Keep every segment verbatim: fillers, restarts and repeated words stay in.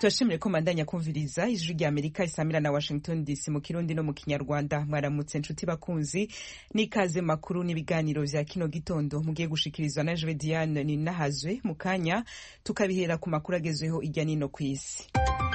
turashimire ko mandanya kumviriza ijwi rya Amerika isamira na Washington D C mu Kirundi no mu Kinyarwanda. Mwaramutse nshuti bakunzi, n'ikaze makuru n'ibiganiro vya kino gitondo mugiye gushikirizwa na Jewe Diane Ninahazwe. Mu kanya tukabihera ku makuru agezweho irya nino kw'isi.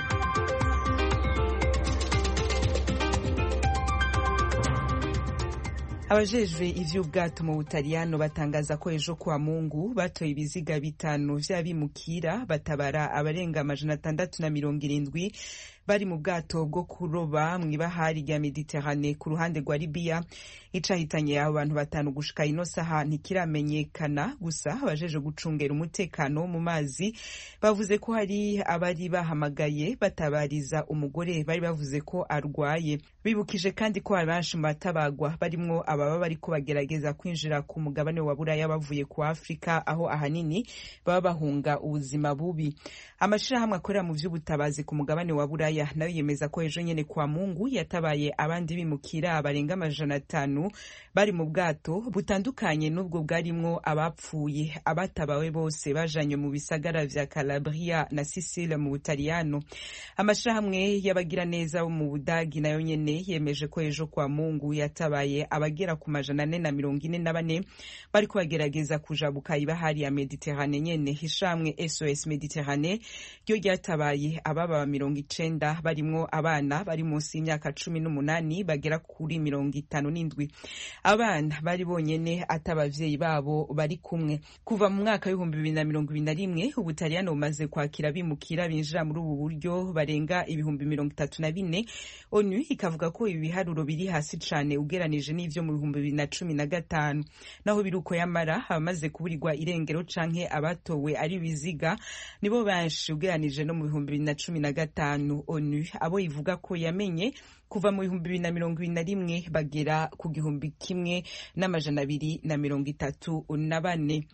Abajejwe ivy'ubwato mu Butaliyano batangaza ko ejo kwa Mungu batoye ibiziga bitanu vy'abimukira batabara abarenga amajana atandatu na mirongo irindwi bari mu bwato bwo kuroba mw'ibahari rya Mediterane ku ruhande rwa Libya. Icahitanye abo bantu batanu gushika ino saha ntikiramenyekana, gusa abajeje gucungera umutekano mu mazi bavuze ko hari abari bahamagaye batabariza umugore bari bavuze ko arwaye. Bibukije kandi ko abenshi mu batabagwa barimwo ababa bariko bagerageza kwinjira ku mugabane wa Buraya bavuye ku Afrika, aho ahanini baba bahunga ubuzima bubi. Amashirahamwe akorera mu vy'ubutabazi ku mugabane wa Buraya nayo yemeza ko ejo nyene kwa Mungu yatabaye abandi bimukira barenga amajana atanu bari mu bwato butandukanye n'ubwo bwarimwo abapfuye. Abatabawe bose bajanye mu bisagara vya Calabria na Sicile mu Butaliyano. Amashirahamwe y'abagira neza bo mu Budagi nayo nyene yemeje ko ejo kwa Mungu yatabaye abagera ku majana ane na mirongo ine na bane bariko bagerageza kujabuka ibahari ya Mediterane nyene. Hishamwe S O S Mediterane ryo ryatabaye ababa mirongo icenda barimwo abana bari munsi y'imyaka cumi n'umunani bagera kuri mirongo itanu n'indwi. Abana bari bonyene atabavyeyi babo bari kumwe. Kuva mu mwaka w'ibihumbi bibiri na mirongo ibiri na rimwe Ubutaliyano bumaze kwakira bimukira binjira muri ubu buryo barenga ibihumbi mirongo itatu na bine. ONU ikavuga ko ibi biharuro biri hasi cane ugeranije n'ivyo mu bihumbi bibiri na cumi na gatanu. Naho biruko yamara abamaze kuburirwa irengero canke abatowe ari biziga nibo benshi ugeranije no mu bihumbi bibiri na cumi na gatanu. ONU abo ivuga ko yamenye kuva mu bihumbi bibiri na mirongo ibiri na rimwe bagera ku gihumbi kimwe n'amajana abiri na mirongo itatu na bane.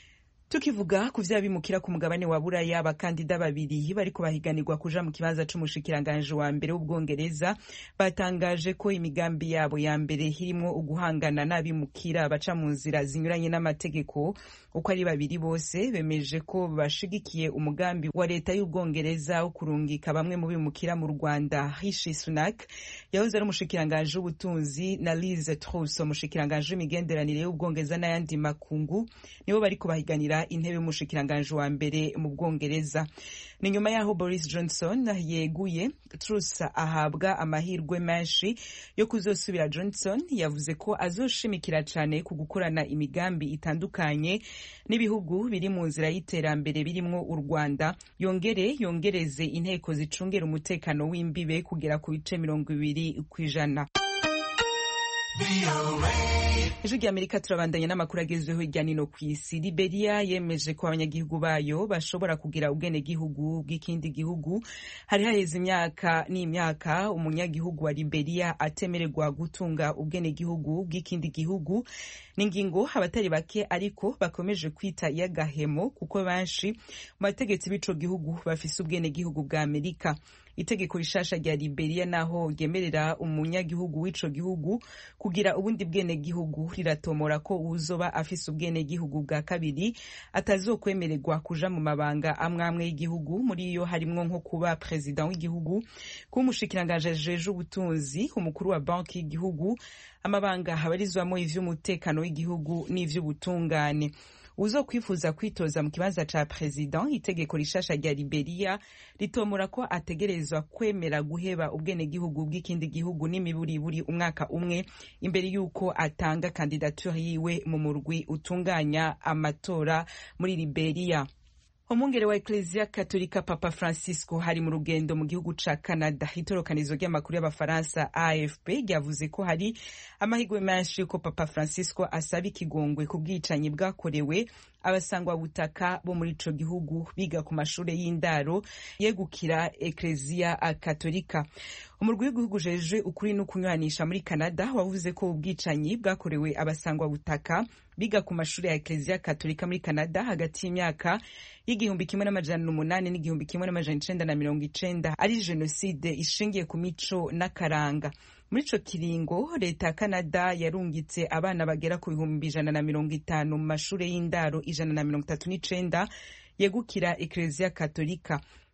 Tukivuga ku vy'abimukira ku mugabane wa Buraya, abakandida babiri bariko bahiganirwa kuja mu kibanza c'umushikiranganje wa mbere w'Ubwongereza batangaje ko imigambi yabo ya mbere hirimwo uguhangana n'abimukira baca mu nzira zinyuranye n'amategeko. Uko ari babiri bose bemeje ko bashigikiye umugambi wa leta y'Ubwongereza wo kurungika bamwe mu bimukira mu Rwanda. Rishi Sunak yahoze ari umushikiranganje w'ubutunzi na Liz Truss umushikiranganje w'imigenderanire y'Ubwongereza n'ayandi makungu nibo bariko bahiganira intebe y'umushikiranganje wa mbere mu Bwongereza. Ni nyuma yaho Boris Johnson yeguye, Truss ahabwa amahirwe menshi yo kuzosubira. Johnson yavuze ko azoshimikira cane ku gukorana imigambi itandukanye n'ibihugu biri mu nzira y'iterambere birimwo u Rwanda, yongere yongereze inteko zicungera umutekano w'imbibe kugera ku bice mirongo ibiri kw'ijana. Ijwi rya Amerika turabandanya n'amakuru agezweho hirya no hino kw'isi. Liberia yemeje ko abanyagihugu bayo bashobora kugira ubwenegihugu bw'ikindi gihugu. Hari haheze imyaka n'imyaka umunyagihugu wa Liberia atemererwa gutunga ubwenegihugu bw'ikindi gihugu. N'ingingo abatari bake ariko bakomeje kwita iy'agahemo kuko benshi mu bategetsi b'ico gihugu bafise ubwenegihugu bwa Amerika. Itegeko rishasha rya Liberia naho ryemerera umunyagihugu w'ico gihugu kugira ubundi bwene gihugu riratomora ko uzoba afise ubwene gihugu bwa kabiri atazokwemererwa kuja mu mabanga amwamwe y'igihugu. Muri iyo harimwo nko kuba president w'igihugu, kuba umushikiranganje ajeje ubutunzi, umukuru wa banki y'igihugu, amabanga habarizwamo ivy'umutekano w'igihugu n'ivy'ubutungane. Uzo kwifuza kwitoza mu kibanza ca president, itegeko rishasha rya Liberia ritomora ko ategerezwa kwemera guheba ubwene gihugu bw'ikindi gihugu n'imiburiburi umwaka umwe imbere yuko atanga kandidature yiwe mu murwi utunganya amatora muri Liberia. Umwungere wa Ecclesia Katolika Papa Francisco hari mu rugendo mu gihugu ca Canada. Itorokanizo ry'amakuru y'abafaransa A F P ryavuze ko hari amahirwe menshi ko Papa Francisco asaba ikigongwe ku bwicanyi bwakorewe abasangwa butaka bo muri ico gihugu biga ku mashure y'indaro yegukira Ecclesia Katolika. Umurwi w'igihugu ujejwe ukuri no kunywanisha muri Canada wavuze ko ubwicanyi bwakorewe abasangwa butaka biga ku mashure ya Ecclesia Katolika muri Canada hagati y'imyaka y'igihumbi kimwe n'amajana umunani n'igihumbi kimwe n'amajana icenda na mirongo icenda ari jenoside ishingiye ku mico n'akaranga. Muri ico kiringo leta ya Canada yarungitse abana bagera ku bihumbi ijana na mirongo itanu mu mashure y'indaro ijana na mirongo itatu n'icenda yegukira Ecclesia Katolika.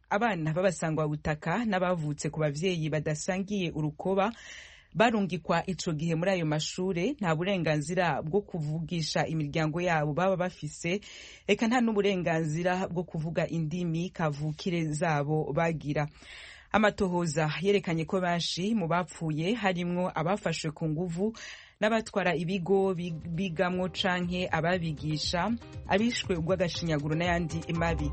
abana b'abasangwa butaka n'abavutse ku bavyeyi badasangiye urukoba barungikwa ico gihe muri ayo mashure nta burenganzira bwo kuvugisha imiryango yabo baba bafise, eka nta n'uburenganzira bwo kuvuga indimi kavukire zabo bagira. Amatohoza yerekanye ko benshi mu bapfuye harimwo abafashwe ku nguvu n'abatwara ibigo bigamwo canke ababigisha, abishwe ubw'agashinyaguro n'ayandi mabi.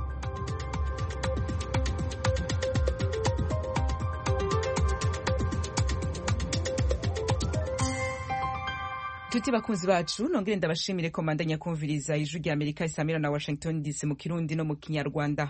Tuti bakunzi bacu nongere ndabashimire ko mandanya kumviriza ijwi rya Amerika isamira na Washington D C mu Kirundi no mu Kinyarwanda.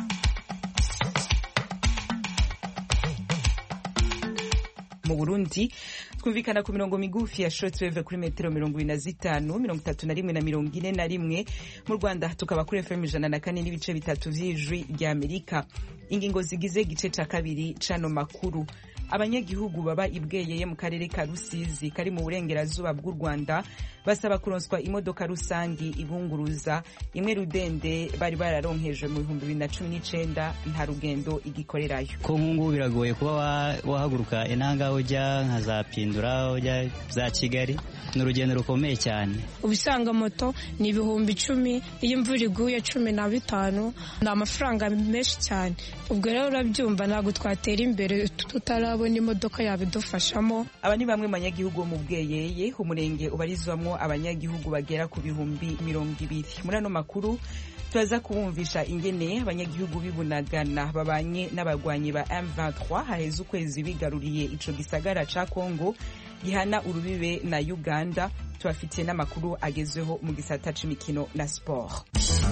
Mu Burundi twumvikana ku mirongo migufi ya shortwave kuri metero mirongo ine na zitanu, mirongo itatu na rimwe na mirongo ine na rimwe. Mu Rwanda tukaba kuri F M ijana na kane n'ibice bitatu vy'ijwi rya Amerika. Ingingo zigize igice ca kabiri cano makuru. Abanyagihugu baba ibweyeye mu karere ka Rusizi kari mu burengerazuba bw'u Rwanda basaba kuronswa imodoka rusangi ibunguruza imwe rudende bari bararonkejwe mu bihumbi bibiri na cumi n'icenda nta rugendo igikorerayo. Ko nkungu biragoye kuba wahaguruka intanga ujya nka za Pindura ujya za Kigali n'urugendo rukomeye cyane. Ubisanga moto ni ibihumbi icumi, iyo imvura iguye cumi na bitanu, ni amafaranga menshi cyane. Ubwo rero urabyumva ntabwo twatera imbere tutarabona imodoka yabidufashamo. Aba ni bamwe mu banyagihugu bo mu Bweyeye, umurenge ubarizwamwo abanyagihugu bagera ku bihumbi mirongo ibiri. Muri ano makuru turaza kubumvisha ingene abanyagihugu b'Ibunagana babanye n'abagwanyi ba M vingt-trois haheze ukwezi bigaruriye ico gisagara ca Kongo gihana urubibe na Uganda. Tubafitiye n'amakuru agezweho mu gisata c'imikino na sport.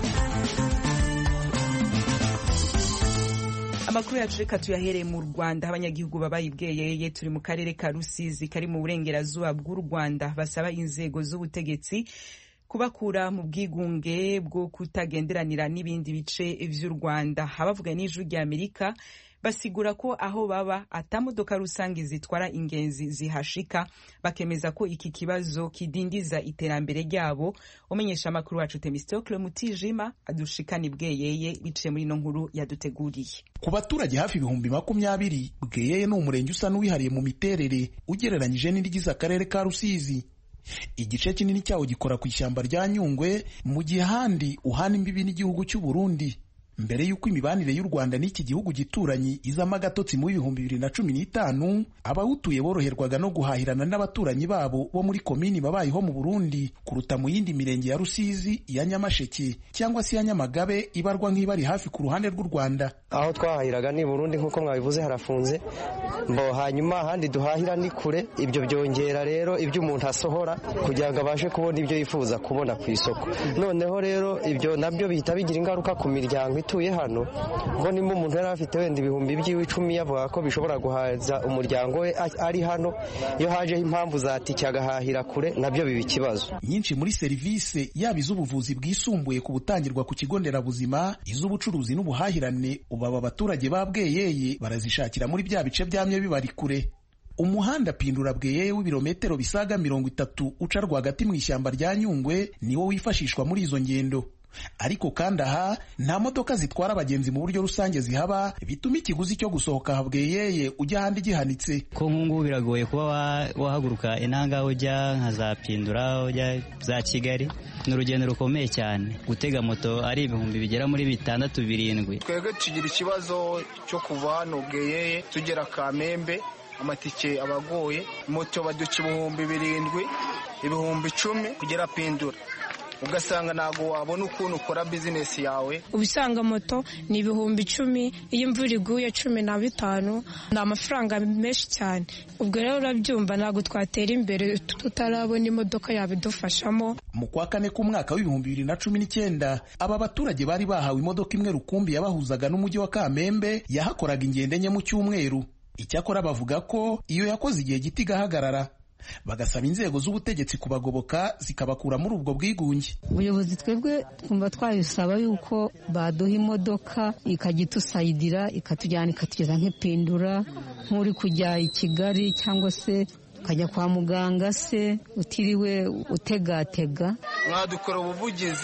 Amakuru yacu reka tuyahereye mu Rwanda. Abanyagihugu babaye ibweyeye turi mu karere ka Rusizi kari mu burengerazuba bw'u Rwanda basaba inzego z'ubutegetsi kubakura mu bwigunge bwo kutagenderanira n'ibindi bice vy'u Rwanda. Abavuga n'ijwi rya Amerika basigura ko aho baba atamodoka rusangi zitwara ingenzi zihashika, bakemeza ko iki kibazo kidindiza iterambere ryabo. Umenyesha amakuru wacu Temistocle Mutijima adushikana ibweyeye biciye muri no nkuru yaduteguriye. Ku baturage hafi ibihumbi makumyabiri, Bweyeye ni umurenge usa n'uwihariye mu miterere ugereranyije n'indigize akarere ka Rusizi. Igice kinini cyawo gikora ku ishyamba rya Nyungwe, mu gihe handi uhana imbibi n'igihugu cy'u Burundi. Mbere y'uko imibanire y'u Rwanda n'iki gihugu gituranyi izama agatotsi mu bihumbi bibiri na cumi n'itanu, abawutuye boroherwaga no guhahirana n'abaturanyi babo bo muri komini babayeho mu Burundi kuruta mu yindi mirenge ya Rusizi, ya Nyamasheke cyangwa se ya Nyamagabe ibarwa nk'ibari hafi ku ruhande rw'u Rwanda. Aho twahahiraga ni Burundi nk'uko mwabivuze harafunze, mbo hanyuma ahandi duhahira ni kure. Ibyo byongera rero ibyo umuntu asohora kugira ngo abashe kubona ibyo yifuza kubona ku isoko. Noneho rero ibyo nabyo bihita bigira ingaruka ku miryango ituye hano. Ngo nimba umuntu yari afite wenda ibihumbi by'icumi yavuga ko bishobora guhaza umuryango we ari hano, iyo hajeho impamvu zatike agahahira kure nabyo biba ikibazo. Nyinshi muri serivisi yaba iz'ubuvuzi bwisumbuye ku butangirwa ku kigo nderabuzima, iz'ubucuruzi n'ubuhahirane, ubu aba baturage ba Bweyeye barazishakira muri bya bice byamye bibari kure. Umuhanda Pindura Bweyeye w'ibirometero bisaga mirongo itatu uca rwagati mu ishyamba rya Nyungwe niwo wifashishwa muri izo ngendo. Ariko kandi aha nta modoka zitwara abagenzi mu buryo rusange zihaba, bituma ikiguzi cyo gusohoka ha Bweyeye ujya ahandi gihanitse. Ko nkungu biragoye kuba wahaguruka intanga ujya nka za Pindura ujya za Kigali n'urugendo rukomeye cyane. Gutega moto ari ibihumbi bigera muri bitandatu birindwi. Twebwe tugira ikibazo cyo kuva hano Bweyeye tugera Kamembe, amatike abagoye, moto baduca ibihumbi birindwi, ibihumbi icumi kugera Pindura. Ugasanga ntago wabona ukuntu ukora business yawe. Ubisanga moto ni ibihumbi icumi, iyo imvura iguye cumi na bitanu, ni amafaranga menshi cyane. Ubwo rero urabyumva ntago twatera imbere tutarabona imodoka yabidufashamo. Mu kwa kane k'umwaka w'ibihumbi bibiri na cumi n'icyenda, aba baturage bari bahawe imodoka imwe rukumbi yabahuzaga n'umujyi wa Kamembe, yahakoraga ingendo enye mu cyumweru. Icyakora bavuga ko iyo yakoze igihe giti gahagarara, bagasaba inzego z'ubutegetsi kubagoboka zikabakura muri ubwo bwigunge. Ubuyobozi twebwe twumva twabisaba yuko baduha imodoka ikajya itusayidira ikatujyana ikatugeza nk'Ipindura, nk'uri kujya i Kigali cyangwa se ukajya kwa muganga se utiriwe utegatega. Mwadukora ubuvugizi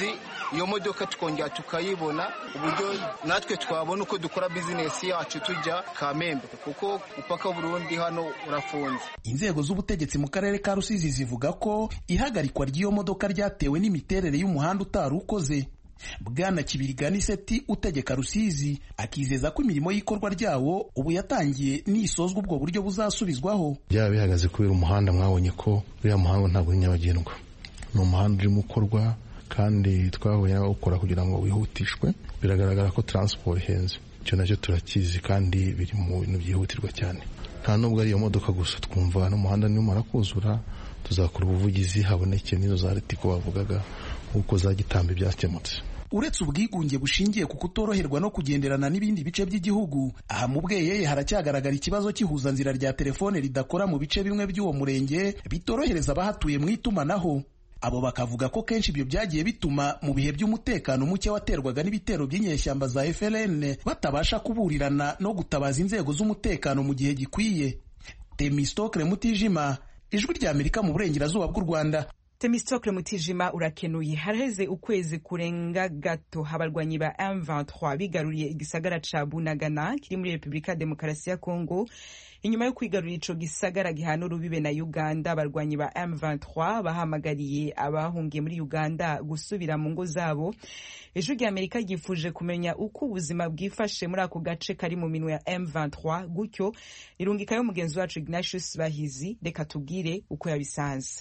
iyo modoka tukongera tukayibona uburyo natwe twabona uko dukora bizinesi yacu tujya Kamembe kuko upaka Burundi hano urafunze. Inzego z'ubutegetsi mu karere ka Rusizi zivuga ko ihagarikwa ry'iyo modoka ryatewe n'imiterere y'umuhanda utari ukoze. Bwana Kibirigani Seti utegeka Rusizi akizeza ko imirimo y'ikorwa ryawo ubu yatangiye nisozwa ubwo buryo buzasubizwaho. Byaba bihagaze kubera umuhanda mwabonye ko uriya muhanda ntabwo ari nyabagendwa, ni umuhanda urimo ukorwa kandi twahuye n'abawukora kugira ngo wihutishwe. Biragaragara ko transport ihenze, icyo nacyo turakizi kandi biri mu bintu byihutirwa cyane. Nta nubwo ari iyo modoka gusa, twumva n'umuhanda nimara kuzura tuzakora ubuvugizi haboneke n'izo za Ritiko bavugaga uko zagitambe byakemutse. Uretse ubwigunge bushingiye ku kutoroherwa no kugenderana n'ibindi bice by'igihugu, aha mu Bweyeye haracyagaragara ikibazo cy'ihuzanzira rya telefone ridakora mu bice bimwe by'uwo murenge bitorohereza abahatuye mu itumanaho. Abo bakavuga ko kenshi ibyo byagiye bituma mu bihe by'umutekano muke waterwaga n'ibitero by'inyeshyamba za F L N batabasha kuburirana no gutabaza inzego z'umutekano mu gihe gikwiye. Temistokle Mutijima, Ijwi rya Amerika mu burengerazuba bw'u Rwanda. Temistokle Mutijima urakenuye. Haraheze ukwezi kurenga gato abarwanyi ba M vingt-trois bigaruriye igisagara ca Bunagana kiri muri Republika Demokarasi ya Kongo. Inyuma yo kwigarurira ico gisagara gihana urubibe na Uganda, abarwanyi ba M vingt-trois bahamagariye abahungiye muri Uganda gusubira mu ngo zabo. Ijwi rya Amerika ryifuje kumenya uko ubuzima bwifashe muri ako gace kari mu minwe ya M vingt-trois, gutyo irungikayo mugenzi wacu Ignatius Bahizi, reka tubwire uko yabisanze.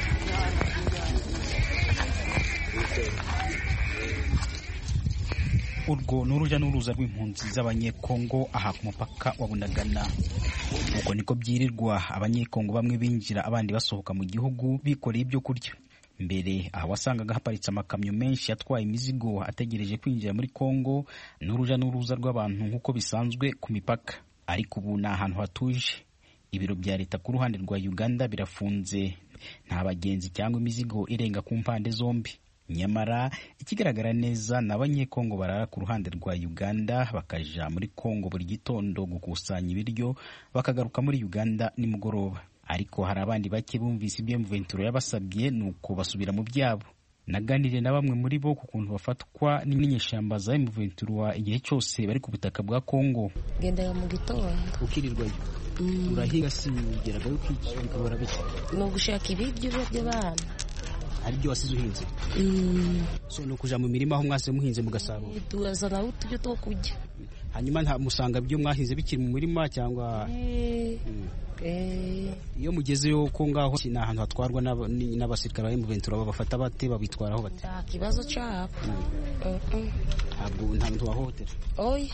Urwo n'urujya n'uruza rw'impunzi z'abanyekongo aha ku mupaka wa Bunagana. Uko niko byirirwa abanyekongo bamwe binjira abandi basohoka mu gihugu bikoreye ibyo kurya. Mbere aha wasangaga haparitse amakamyo menshi yatwaye imizigo ategereje kwinjira muri Kongo n'urujya n'uruza rw'abantu nk'uko bisanzwe ku mipaka. Ariko ubu ni ahantu hatuje. Ibiro bya leta ku ruhande rwa Uganda birafunze, nta bagenzi cyangwa imizigo irenga ku mpande zombi. Nyamara ikigaragara neza n'abanyekongo barara ku ruhande rwa Uganda bakaja muri Kongo buri gitondo gukusanya ibiryo bakagaruka muri Uganda nimugoroba. Ariko hari abandi bake bumvise ibyo M vingt-trois yabasabye nuko basubira mu byabo. Naganire na bamwe muri bo ku kuntu bafatwa n'inyeshyamba za M vingt-trois igihe cyose bari ku butaka bwa Kongo. Gendera mu gitondo ukirirwayo mm. Urahiga sinugeraga ukikora bike no gushaka ibiryo by'abana ari byo wasize uhinze. Mm. So no kuja mu mirima aho mwase muhinze mugasarura. Turazana utujyo two kujya. Hanyuma nta musanga byo mwahinze bikiri mu mirima cyangwa eh mm. eh iyo mugezeyo ko ngaho ni ahantu hatwarwa n'abasirikare ba M vingt-trois babafata bate babitwaraho bate? Nta kibazo cyabo. Ntabwo nta muntu wahohotera. Oya.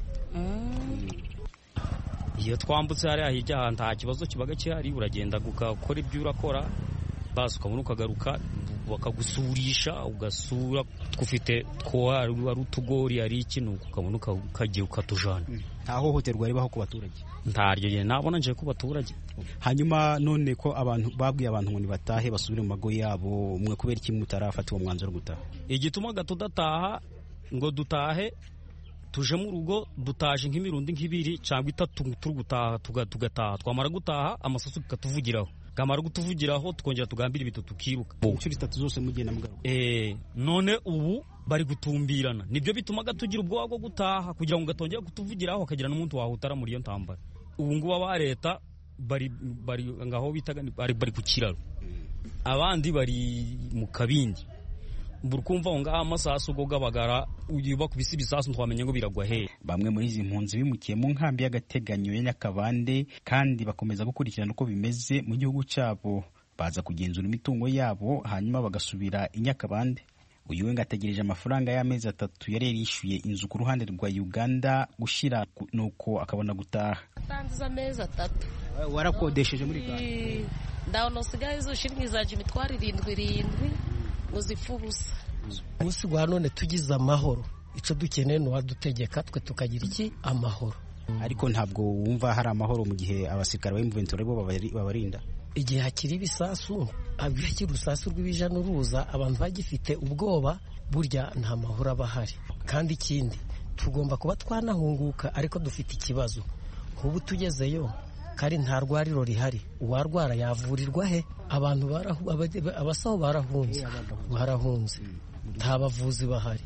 Iyo twambutse hariya hirya nta kibazo kibaga cyari, uragenda gukora ibyo urakora basi ukabona ukagaruka bakagusurisha ugasura twufite twari utugori ari ikintu ukabona ukagiye ukatujana. Nta hohoterwa ribaho ku baturage? Ntaryo ye nabona nje ku baturage. Hanyuma none ko abantu babwiye abantu ngo nibatahe basubire mu mago yabo, umwe kubera iki mutarafata uwo mwanzuro gutaha? Igituma gatudataha ngo dutahe tuje mu rugo dutaje nk'imirundi nk'ibiri cyangwa itatu turi gutaha tugataha, twamara gutaha amasasu katuvugiraho, kamara gutuvugiraho tukongera tugambira ibito tukiruka. Inshuro itatu zose mugenda mugaruka. Eh none ubu bari gutumbirana, nibyo bituma gatugira ubwoba bwo gutaha kugira ngo gatongera kutuvugiraho akagira n'umuntu wahutara muri iyo ntambara. Ubu ngubu aba leta bari bari ngaho bitaga bari bari ku kiraro, abandi bari mu kabindi. Burukumva ngo amasasu go gabagara uyuba kubisi bisasu twamenye ngo biragwa he. Bamwe muri izi mpunzi bimukiye mu nkambi y'agateganyo ya Nyakabande kandi bakomeza gukurikirana uko bimeze mu gihugu cyabo, baza kugenzura imitungo yabo hanyuma bagasubira i Nyakabande. Uyu we ngategereje amafaranga y'amezi atatu yari yarishyuye inzu ku ruhande rwa Uganda gushira nuko akabona gutaha. Tanze amezi atatu. Warakodesheje muri Uganda? Ndaho no sigaye zo shiringi zaje imitwaro irindwi irindwi muzifubusa. Umunsi wa none tugize amahoro, ico dukeneye no wadutegeka twe tukagira iki amahoro. Ariko ntabwo wumva hari amahoro mu gihe abasikara ba M vingt-trois bo babarinda. Igihe hakiri ibisasu, abikiri urusasu rw'ibija n'uruza, abantu bagifite ubwoba, burya nta mahoro abahari. Kandi ikindi tugomba kuba twanahunguka, ariko dufite ikibazo. Ubu tugezeyo kari nta rwariro rihari, uwarwara yavurirwa he? Abantu barahu abasaho barahunze barahunze nta bavuzi bahari,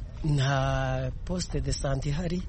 nta poste de sante ihari.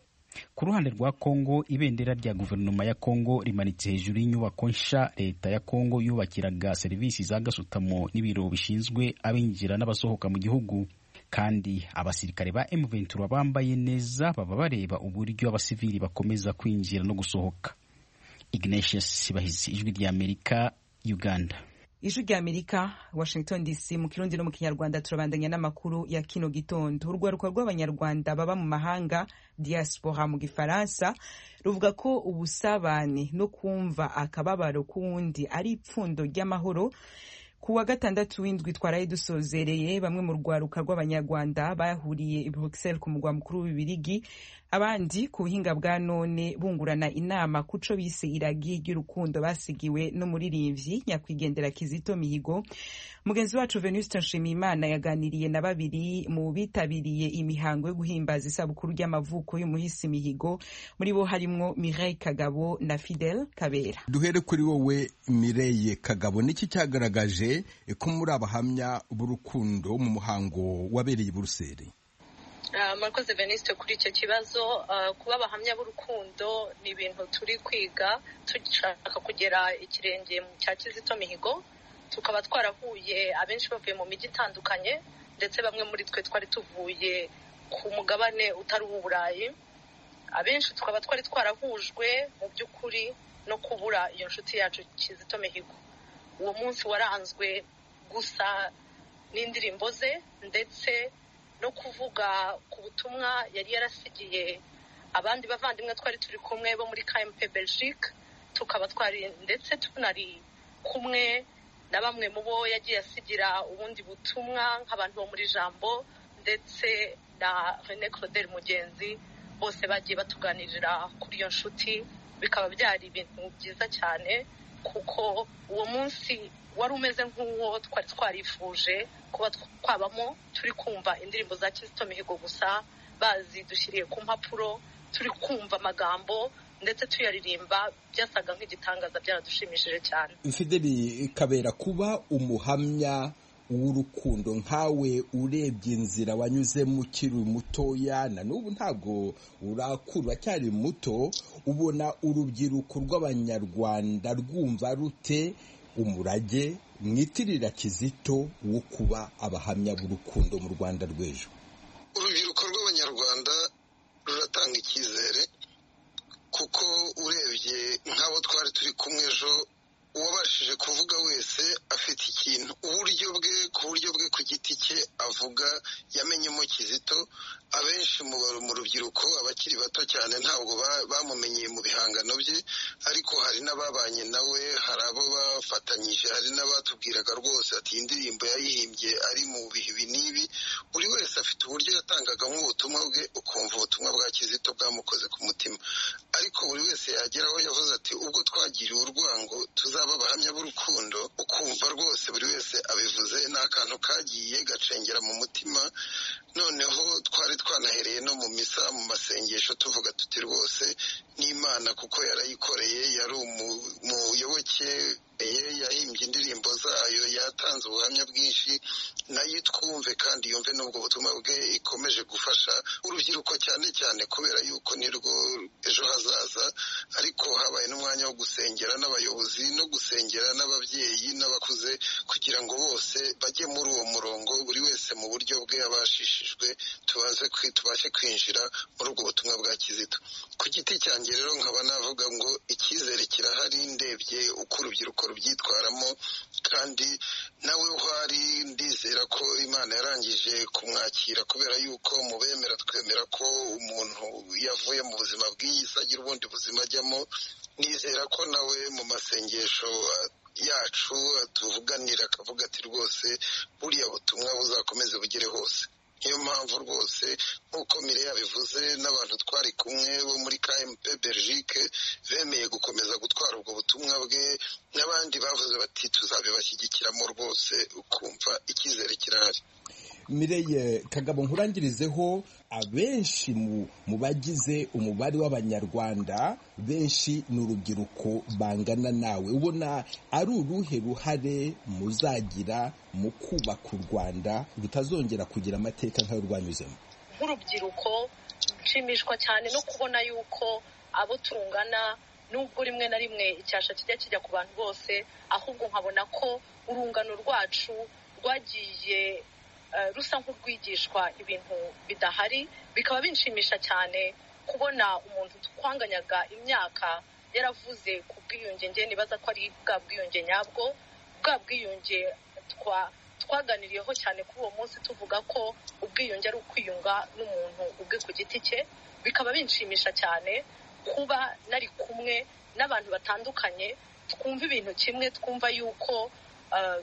Ku ruhande rwa Kongo, ibendera rya guverinoma ya Kongo rimanitse hejuru y'inyubako nsha leta ya Kongo yubakiraga serivisi za gasutamo n'ibiro bishinzwe abinjira n'abasohoka mu gihugu. Kandi abasirikare ba M vingt-trois bambaye neza baba bareba uburyo abasivili bakomeza kwinjira no gusohoka. Ignatius Sibahizi, Ijwi rya Amerika, Uganda. Ijwi rya Amerika, Washington D C. Mu Kirundi no mu Kinyarwanda turabandanya n'amakuru ya kino gitondo. Urwaruka rw'abanyarwanda baba mu mahanga, diaspora mu Gifaransa, ruvuga ko ubusabane no kumva akababaro k'uwundi ari ipfundo ry'amahoro. Kuwa gatandatu w'indwi twaraye dusozereye, bamwe mu rwaruka rw'abanyarwanda bahuriye i Bruxelles ku mugwa mukuru w'Ibirigi, abandi ku buhinga bwa none bungurana inama kuco bise iragi ry'urukundo basigiwe n'umuririmbyi nyakwigendera Kizito Mihigo. Mugenzi wacu Venuste Nshimiyimana yaganiriye na babiri mu bitabiriye imihango yo guhimbaza isabukuru ry'amavuko y'umuhisi Mihigo, muri bo harimwo Mireille Kagabo na Fidel Kabera. Duhere kuri wowe Mireille Kagabo, niki cyagaragaje ko muri abahamya b'urukundo mu muhango wabereye i Buruseli? Murakoze Venuste kuri icyo kibazo. Kuba abahamya b'urukundo ni ibintu turi kwiga dushaka kugera ikirenge cya Kizito Mihigo, tukaba twarahuye abenshi bavuye mu mijyi itandukanye, ndetse bamwe muri twe twari tuvuye ku mugabane utari uw'Uburayi. Abenshi tukaba twari twarahujwe mu by'ukuri no kubura iyo nshuti yacu Kizito Mihigo. Uwo munsi waranzwe gusa n'indirimbo ze ndetse no kuvuga ku butumwa yari yarasigiye abandi bavandimwe twari turi kumwe bo muri K M P Belgique, tukaba twari ndetse tunari kumwe na bamwe mu bo yagiye asigira ubundi butumwa nk'abantu bo muri Jambo ndetse na René Claudel Mugenzi, bose bagiye batuganirira kuri iyo nshuti. Bikaba byari ibintu byiza cyane kuko uwo munsi wari umeze nk'uwo twari twarifuje kuba twabamo, turi kumva indirimbo za Kizito Mihigo gusa bazi dushyiriye ku mpapuro, turi kumva amagambo ndetse tuyaririmba, byasaga nk'igitangaza, byaradushimishije cyane. Fideli Kabera, kuba umuhamya w'urukundo nkawe, urebye inzira wanyuzemo ukiri mutoya, na n'ubu ntabwo urakura, cyari muto, ubona urubyiruko rw'abanyarwanda rwumva rute umurage mwitirira Kizito wo kuba abahamya b'urukundo mu Rwanda rw'ejo? Urubyiruko rw'abanyarwanda ruratanga icyizere, kuko urebye nk'abo twari turi kumwe ejo, uwabashije kuvuga wese afite ikintu, uburyo bwe ku buryo bwe ku giti cye avuga yamenyemo Kizito. Abenshi mu rubyiruko, abakiri bato cyane, ntabwo bamumenyeye mu bihangano bye, ariko hari n'ababanye nawe, hari abo bafatanyije, hari n'abatubwiraga rwose ati indirimbo yayihimbye ari mu bihe ibi n'ibi. Buri wese afite uburyo yatangaga nk'ubutumwa bwe, ukumva ubutumwa bwa Kizito bwamukoze ku mutima. Ariko buri wese yageraho yavuze ati ubwo twagiriwe urwango tuzaba abahamya b'urukundo, ukumva rwose buri wese abivuze, ni akantu kagiye gacengera mu mutima. Noneho twari twanahereye no mu misa, mu masengesho, tuvuga tuti rwose n'Imana kuko yarayikoreye, yari umuyoboke yahimbye indirimbo zayo, yatanze ubuhamya bwinshi, nayo twumve kandi yumve n'ubwo butumwa bwe, ikomeje gufasha urubyiruko cyane cyane kubera yuko nirwo ejo hazaza. Ariko habaye n'umwanya wo gusengera n'abayobozi no gusengera n'ababyeyi n'abakuze, kugira ngo bose bajye muri uwo murongo, buri wese mu buryo bwe abashishijwe, tubaze tubashe kwinjira muri ubwo butumwa bwa Kizito. Ku giti cyanjye rero nkaba navuga ngo icyizere kirahari, ndebye uko urubyiruko rubyitwaramo, kandi nawe uhari ndizera ko Imana yarangije kumwakira, kubera yuko mu bemera twemera ko umuntu yavuye mu buzima bw'iyisi agira ubundi buzima ajyamo. Nizera ko nawe mu masengesho yacu atuvuganira akavuga ati rwose buriya butumwa buzakomeze bugere hose. Niyo mpamvu rwose nk'uko Mire yabivuze, n'abantu twari kumwe bo muri K M P Belgique bemeye gukomeza gutwara ubwo butumwa bwe, n'abandi bavuze bati tuzabibashyigikiramo rwose, ukumva icyizere kirahari. Mireye Kagabo, nkurangirizeho abenshi mu bagize umubare w'abanyarwanda benshi ni urubyiruko bangana nawe, ubona ari uruhe ruhare muzagira mu kubaka u Rwanda rutazongera kugira amateka nk'ayo rwanyuzemo? Nk'urubyiruko nshimishwa cyane no kubona yuko abo tungana, nubwo rimwe na rimwe icyasha kijya kijya ku bantu bose, ahubwo nkabona ko urungano rwacu rwagiye uh, rusa nk'urwigishwa ibintu bidahari. Bikaba binshimisha cyane kubona umuntu twanganyaga imyaka yaravuze ku bwiyunge. Nge nibaza ko ari bwa bwiyunge nyabwo, bwa bwiyunge twa twaganiriyeho cyane kuri uwo munsi, tuvuga ko ubwiyunge ari ukwiyunga n'umuntu ubwe ku giti cye. Bikaba binshimisha cyane kuba nari kumwe n'abantu batandukanye, twumva ibintu kimwe, twumva yuko uh,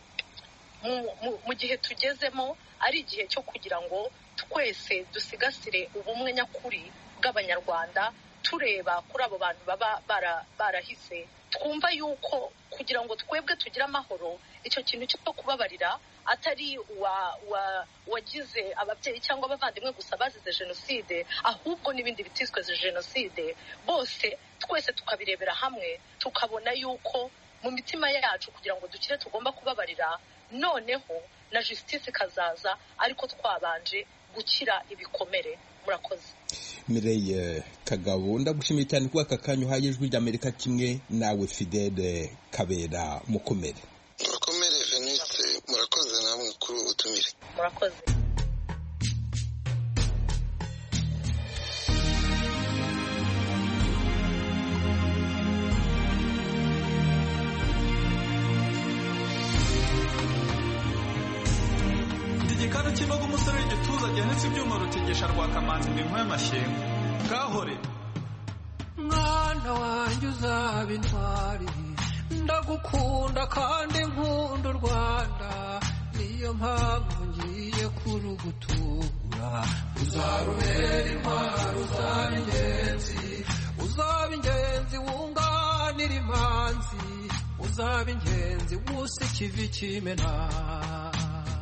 mu gihe tugezemo ari igihe cyo kugira ngo twese dusigasire ubumwe nyakuri bw'abanyarwanda, tureba kuri abo bantu baba barahise. Twumva yuko kugira ngo twebwe tugire amahoro, icyo kintu cyo kubabarira atari wa wa wagize ababyeyi cyangwa abavandimwe gusa bazize jenoside, ahubwo n'ibindi bitiswe jenoside, bose twese tukabirebera hamwe, tukabona yuko mu mitima yacu kugira ngo dukire tugomba kubabarira, noneho na justice ikazaza, ariko twabanje gukira ibikomere. Murakoze. Mireye Kagabo, ndagushimiye cyane kuba aka kanya uhaye Ijwi ry'Amerika kimwe nawe Fidele Kabera. Mukomere. Murakomere Veniste, murakoze namwe kuri ubutumire. Murakoze. igikanu cy'imbaga umusore w'igituza gihanitse ibyuma rutegesha rwa kamanzi ngo inkuye amashyengo gahore. Mwana wanjye uzaba intwari, ndagukunda kandi nkunda u Rwanda, niyo mpamvu ngiye kurugutura. Uzarubera intwari, uzaba ingenzi, uzaba ingenzi wunganira imanzi, uzaba ingenzi wusa ikivi kimena.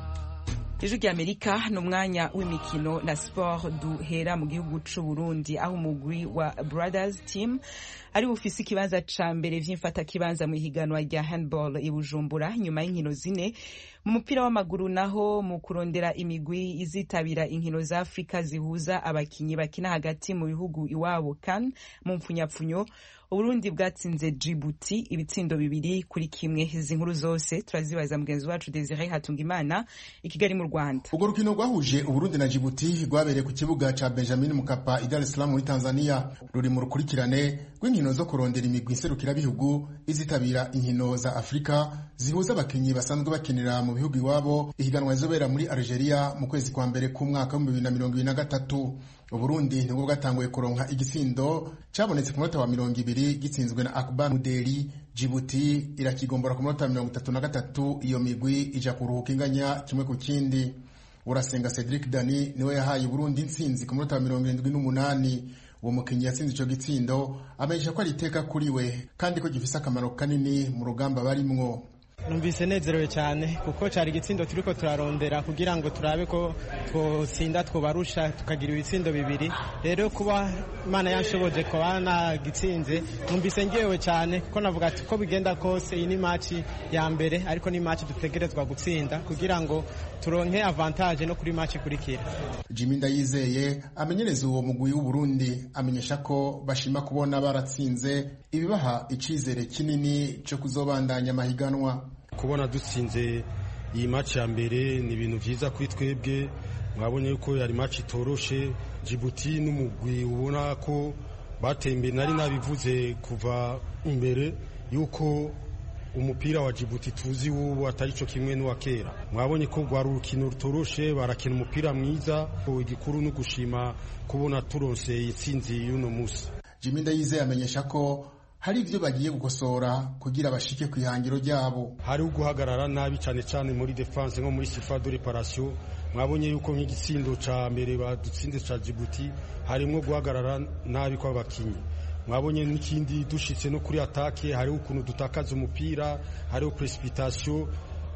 Ijwi ry'Amerika ni umwanya w'imikino na sport. Duhera mu gihugu c'u Burundi, aho umugwi wa Brothers Team ari bufise ikibanza ca mbere vy'imfata kibanza mu higanwa rya handball i Bujumbura nyuma y'inkino zine. Mu mupira w'amaguru naho, mu kurondera imigwi izitabira inkino za Afrika zihuza abakinyi bakina hagati mu bihugu iwabo kan mu mpfunyapfunyo, Uburundi bwatsinze Djibouti ibitsindo bibiri kuri kimwe. Izi nkuru zose turazibaza mugenzi wacu Desire Hatungimana i Kigali mu Rwanda. Urwo rukino rwahuje Uburundi na Djibouti rwabereye ku kibuga ca Benjamin Mkapa i Dar es Salaam muri Tanzania. Ruri mu rukurikirane rw'inkino zo kurondera imigwi nserukira bihugu izitabira inkino za Afrika zihuza abakinyi basanzwe bakinira mu bihugu iwabo, ihiganwa rizobera muri Algeria mu kwezi kwa mbere ku mwaka wa bibiri na mirongo ibiri na gatatu. Uburundi nibwo bwatanguye kuronka igitsindo cyabonetse ku munota wa mirongo ibiri gitsinzwe na Akbar Mudeli. Djibouti irakigombora ku munota wa mirongo itatu na gatatu, iyo migwi ija kuruhuka inganya kimwe ku kindi. Urasenga Cedric Dani niwe yahaye Burundi intsinzi ku munota wa mirongo irindwi n'umunani. Uwo mukinyi yatsinze ico gitsindo amenyesha ko ari iteka kuri we kandi ko gifise akamaro kanini mu rugamba barimwo. Numvise nezerewe cyane kuko cyari igitsindo turiko turarondera kugira ngo turabe ko twotsinda twobarusha tukagira ibitsindo bibiri. Rero kuba Imana yanshoboje ko bana gitsinze, numvise ngewe cyane kuko navuga ati ko bigenda kose iyi ni match ya mbere, ariko ni match dutegerezwa gutsinda kugira ngo turonke avantage no kuri match ikurikira. Jimmy Ndayizeye amenyereza uwo mugwi w'u Burundi amenyesha ko bashima kubona baratsinze, ibibaha icizere kinini cyo kuzobandanya amahiganwa. Kubona dutsinze iyi match ya mbere ni ibintu vyiza kuri twebwe. Mwabonye yuko yari match itoroshe. Djibouti n'umugwi ubona ko batembe, nari nabivuze kuva imbere yuko umupira wa Djibouti tuzi ubu atari cyo kimwe n'uwa kera. Mwabonye ko rwari urukino rutoroshe, barakina umupira mwiza. Igikuru no gushima kubona turonse itsinzi y'uno musi. Jimmy Ndayizeye amenyesha ko hari ivyo bagiye gukosora kugira bashike ku ihangiro ryabo. Hari uguhagarara nabi cyane cyane muri defense nko muri surface de réparation. Mwabonye yuko nk'igitsindo ca mbere badutsinze ca Djibouti harimo guhagarara nabi kwa bakinyi. Mwabonye n'ikindi dushitse no kuri attaque, hari ukuntu dutakaza umupira, hari precipitation.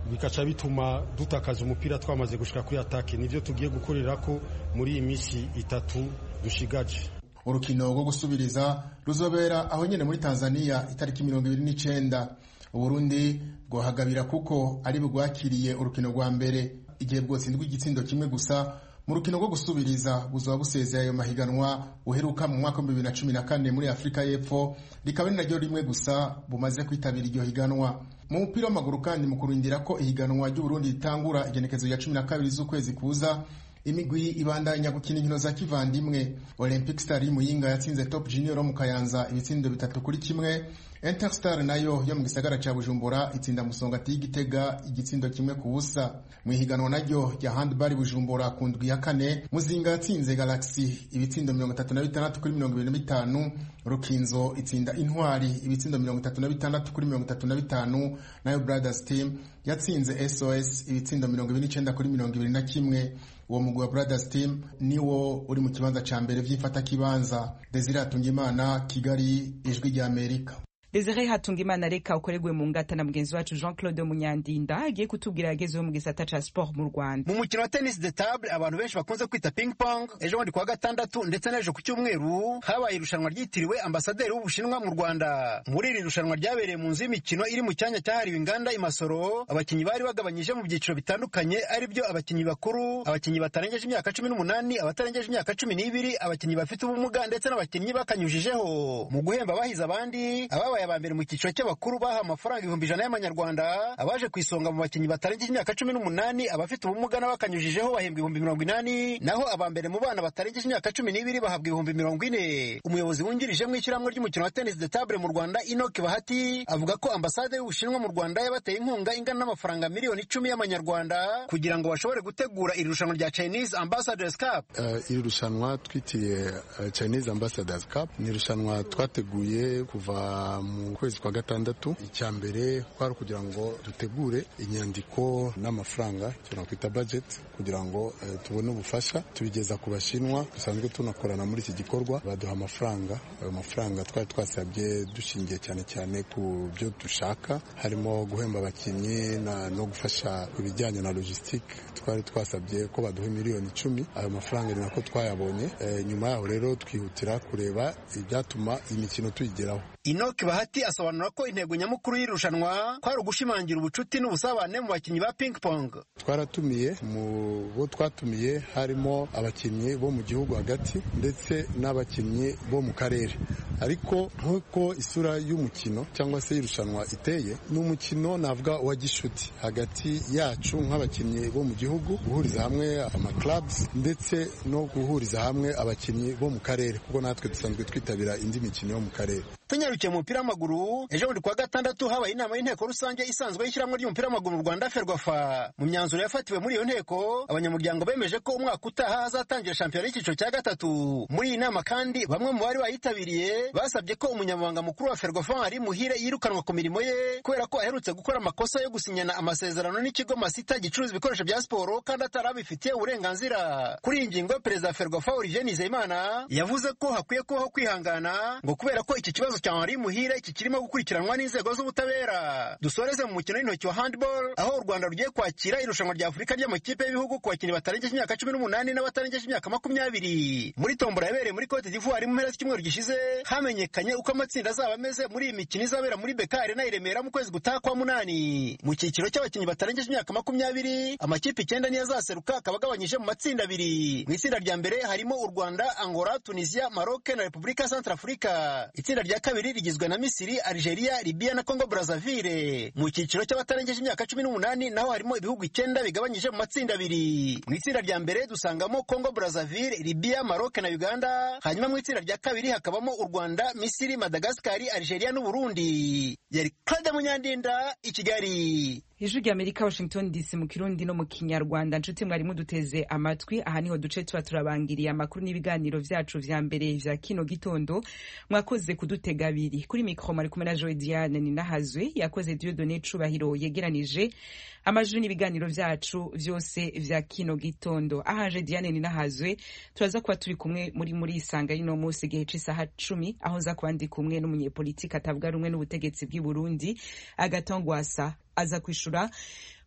bikaca bituma dutakaza umupira twamaze gushika kuri atake. Nivyo tugiye gukorera ko muri iyi misi itatu dushigaje. Urukino rwo gusubiriza ruzobera aho nyene muri Tanzania itariki mirongo ibiri n'icenda. Uburundi bwohagabira kuko ari bugwakiriye urukino rwa mbere igihe bwotsindwa igitsindo kimwe gusa. Mu rukino rwo gusubiriza buzoba busezeye ayo mahiganwa uheruka mu mwaka wa bibiri na cumi na kane muri Afrika y'Epfo, rikaba ari naryo rimwe gusa bumaze kwitabira iryo higanwa. Mu mupira w'amaguru kandi mu kurindira ko ihiganwa ry'Uburundi ritangura igenekezo ya cumi na kabiri z'ukwezi kuza, imigwi ibandanya gukina inkino za kivandimwe. Olympic Star y'Imuyinga yatsinze Top Junior mu Kayanza ibitsindo bitatu kuri kimwe. Interstar nayo yo mu gisagara ca Bujumbura itsinda Musongati y'Igitega igitsindo kimwe ku busa. Mu ihiganwa naryo rya handball Bujumbura ku ndwi ya kane, Muzinga yatsinze Galaxy ibitsindo mirongo itatu na bitandatu kuri mirongo ibiri na bitanu. Rukinzo itsinda Intwari ibitsindo mirongo itatu na bitandatu kuri mirongo itatu na bitanu. Nayo Brothers Team yatsinze S O S ibitsindo mirongo ibiri n'icenda kuri mirongo ibiri na kimwe. Uwo mugwi wa Brothers Team niwo uri mu kibanza ca mbere vy'ifata kibanza. Desire Hatungimana, Kigali, Ijwi rya Amerika. Desire Hatungimana, reka ukoregwe mu ngata na mugenzi wacu Jean-Claude Munyandinda agiye kutubwira yagezeho mu gisata ca sport mu Rwanda. Mu mukino wa tennis de table abantu benshi bakunze kwita ping pong, ejo bundi kwa gatandatu ndetse n'ejo ku cyumweru habaye irushanwa ryitiriwe ambasaderi w'Ubushinwa mu Rwanda. Muri iri rushanwa ryabereye mu nzu y'imikino iri mu cyanya cyahariwe inganda Imasoro, abakinyi bari bagabanyije mu byiciro bitandukanye, ari byo abakinyi bakuru, abakinyi batarengeje imyaka cumi n'umunani, abatarengeje imyaka cumi n'ibiri, abakinyi bafite ubumuga ndetse n'abakinyi bakanyujijeho. Mu guhemba bahize abandi, ababaye abambere mu cyiciro cy'abakuru baha amafaranga ibihumbi ijana y'amanyarwanda, abaje kwisonga mu bakinyi batarengeje imyaka cumi n'umunani, abafite ubumuga n'abakanyujijeho bahembwa ibihumbi mirongo inani, naho abambere mu bana batarengeje imyaka cumi n'ibiri bahabwa ibihumbi mirongo ine. Umuyobozi wungirije mu ishyirahamwe ry'umukino wa tennis de table mu Rwanda, Enoch Bahati, avuga ko ambasade y'Ubushinwa mu Rwanda yabateye inkunga ingana n'amafaranga miliyoni icumi y'amanyarwanda kugira ngo bashobore gutegura iri rushanwa rya Chinese Ambassadors Cup. Uh, iri rushanwa twitiye uh, Chinese Ambassadors Cup ni rushanwa twateguye kuva mu kwezi kwa gatandatu. Icya mbere kwari kugira ngo dutegure inyandiko n'amafaranga tunakwita budget kugira ngo uh, tubone ubufasha tubigeza ku Bashinwa. Dusanzwe tunakorana muri iki gikorwa, baduha amafaranga. Ayo mafaranga twari twasabye dushingiye cyane cyane ku byo dushaka, harimo guhemba abakinnyi no gufasha ibijyanye na logistique. Twari twasabye ko baduha miliyoni icumi. Ayo mafaranga ni nako twayabonye. E, nyuma yaho rero twihutira kureba ibyatuma imikino tuyigeraho. Enoch Bahati asobanura ko intego nyamukuru y'irushanwa kwari ugushimangira ubucuti n'ubusabane mu bakinnyi ba ping pong. Twaratumiye, mu bo twatumiye harimo abakinnyi bo mu gihugu hagati ndetse n'abakinnyi bo mu karere. Ariko nk'uko isura y'umukino cyangwa se y'irushanwa iteye, n'umukino navuga wa gishuti hagati yacu nk'abakinnyi bo mu gihugu, guhuriza hamwe ama clubs ndetse no guhuriza hamwe abakinnyi bo mu karere, kuko natwe dusanzwe twitabira indi mikino yo mu karere. Tunyarukiye mu mupira w'amaguru, ejo bundi kwa gatandatu habaye inama y'inteko rusange isanzwe y'ishyirahamwe ry'umupira w'amaguru mu Rwanda Ferwafa. Mu myanzuro yafatiwe muri iyo nteko, abanyamuryango bemeje ko umwaka utaha hazatangira shampiyona y'icyiciro cya gatatu. Muri iyi nama kandi bamwe mu bari bayitabiriye basabye ko umunyamabanga mukuru wa Ferwafa ari Muhire yirukanwa ku mirimo ye kubera ko aherutse gukora amakosa yo gusinyana amasezerano n'ikigo Masita gicuruza ibikoresho bya siporo kandi atarabifitiye uburenganzira. Kuri iyi ngingo, perezida wa Ferwafa Olivier Nizeyimana yavuze ko hakwiye kubaho kwihangana ngo kubera ko iki kibazo cya Henri Muhire iki kirimo gukurikiranwa n'inzego z'ubutabera. Dusoreze mu mukino w'intoki wa handball, aho u Rwanda rugiye kwakira irushanwa rya Afurika ry'amakipe y'ibihugu ku bakinnyi batarengeje imyaka cumi n'umunani n'abatarengeje imyaka makumyabiri. Muri tombora yabereye muri Cote d'Ivoire mu mpera z'icyumweru gishize, hamenyekanye uko amatsinda azaba ameze muri iyi mikino izabera muri Beka Arena i Remera mu kwezi gutaha kwa munani. Mu cyiciro cy'abakinnyi batarengeje imyaka makumyabiri, amakipe icyenda niyo azaseruka akaba agabanyije mu matsinda abiri. Mu itsinda rya mbere harimo u Rwanda, Angola, Tunisia, Maroc na Repubulika Centrafrica. Itsinda rya kabiri rigizwe na Misiri, Algeria, Libya na Congo Brazzaville. Mu cyiciro cy'abatarengeje imyaka cumi n'umunani naho harimo ibihugu icyenda bigabanyije mu matsinda abiri. Mu itsinda rya mbere dusangamo Congo Brazzaville, Libya, Maroc na Uganda. Hanyuma mu itsinda rya kabiri hakabamo u Rwanda, Misiri, Madagascar, Algeria n'u Burundi. Yari Claude Munyandinda, i Kigali. Ijwi rya Amerika, Washington D C, mu Kirundi no mu Kinyarwanda. Nshuti mwari muduteze amatwi, aha niho duce tuba turabangiriye amakuru n'ibiganiro vyacu vya mbere vya kino gitondo. Mwakoze kudutega abiri. Kuri mikro mari kumwe na Joy Diane Ninahazwe, yakoze Dieudonné Cubahiro yegeranije amajwi n'ibiganiro vyacu vyose vya kino gitondo. Ahaje Diane Ninahazwe, turaza kuba turi kumwe muri muri isanga y'ino munsi gihe c'isaha cumi, aho nza kwandi kumwe n'umunyepolitiki atavuga rumwe n'ubutegetsi bw'i Burundi, Agathon Rwasa, aza kwishura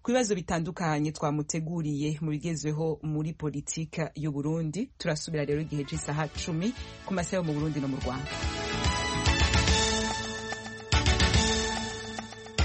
ku bibazo bitandukanye twamuteguriye mu bigezweho muri politika y'u Burundi. Turasubira rero igihe cy'isaha cumi ku masaha yo mu Burundi no mu Rwanda.